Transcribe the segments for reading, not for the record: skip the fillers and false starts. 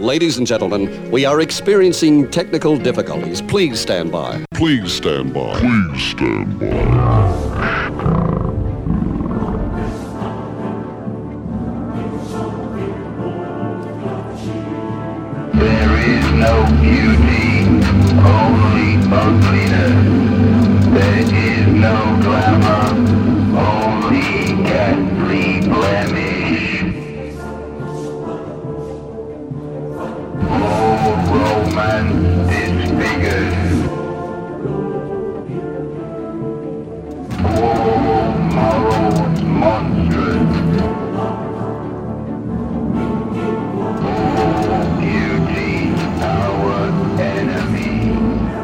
Ladies and gentlemen, we are experiencing technical difficulties. Please stand by. Please stand by. Please stand by. There is no beauty, only ugliness. There is no glamour, only ghastly blemish. All romance disfigured. All morals monstrous. All beauty our enemy.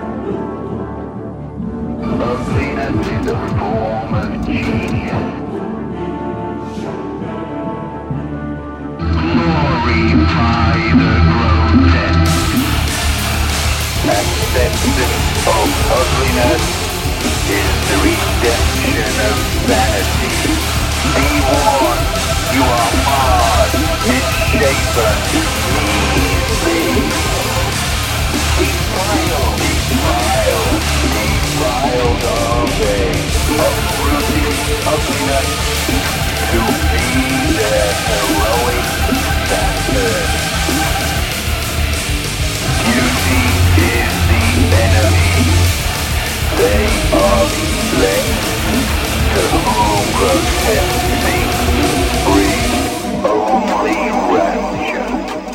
Ugliness is a form of genius. Glorify the grotesque. Acceptance of ugliness is the redemption of vanity. Be warned, you are marred, misshapen, measly. Defiled of uprooted ugliness to be their heroic standard. Beauty is the enemy. They are the slain to whom grotesque brings only rapture.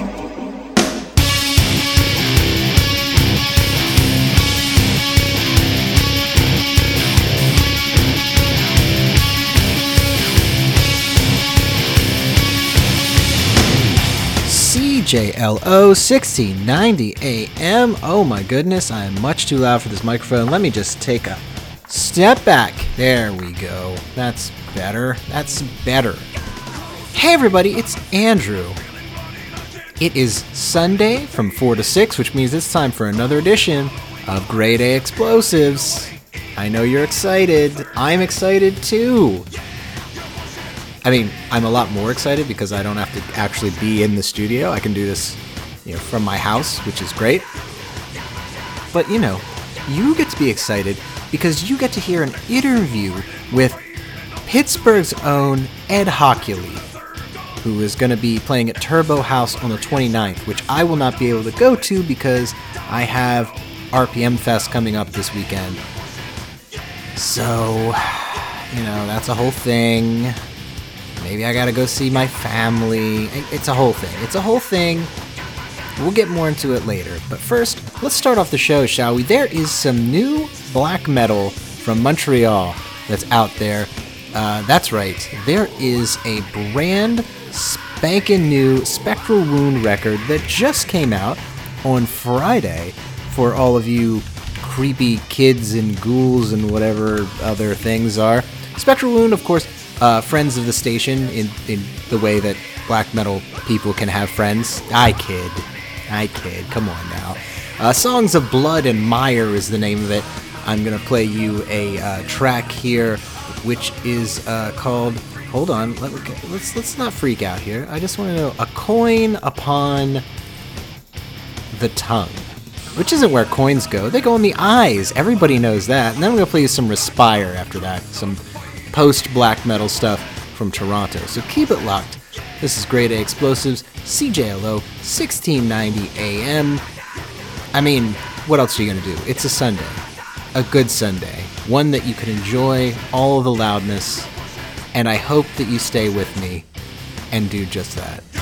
CJLO 1690 AM. Oh my goodness, I am much too loud for this microphone. Let me just take a step back. There we go. That's better. That's better. Hey everybody, it's Andrew. It is Sunday from 4 to 6, which means it's time for another edition of Grade A Explosives. I know you're excited. I'm excited too. I mean, I'm a lot more excited because I don't have to actually be in the studio. I can do this, from my house, which is great. But, you get to be excited because you get to hear an interview with Pittsburgh's own Ed Hockley, who is going to be playing at Turbo House on the 29th, which I will not be able to go to because I have RPM Fest coming up this weekend. So, that's a whole thing. Maybe I gotta go see my family. It's a whole thing. We'll get more into it later. But first, let's start off the show, shall we? There is some new black metal from Montreal that's out there. That's right. There is a brand spanking new Spectral Wound record that just came out on Friday for all of you creepy kids and ghouls and whatever other things are. Spectral Wound, of course, friends of the station in the way that black metal people can have friends. I kid. Come on now. Songs of Blood and Mire is the name of it. I'm going to play you a track here, which is called... Hold on. Let's not freak out here. I just want to know. A Coin Upon the Tongue. Which isn't where coins go. They go in the eyes. Everybody knows that. And then I'm going to play you some Respire after that. Some post-black metal stuff from Toronto. So keep it locked. This is Grade A Explosives, CJLO, 1690 AM. I mean, what else are you going to do? It's a Sunday. A good Sunday. One that you can enjoy all of the loudness. And I hope that you stay with me and do just that.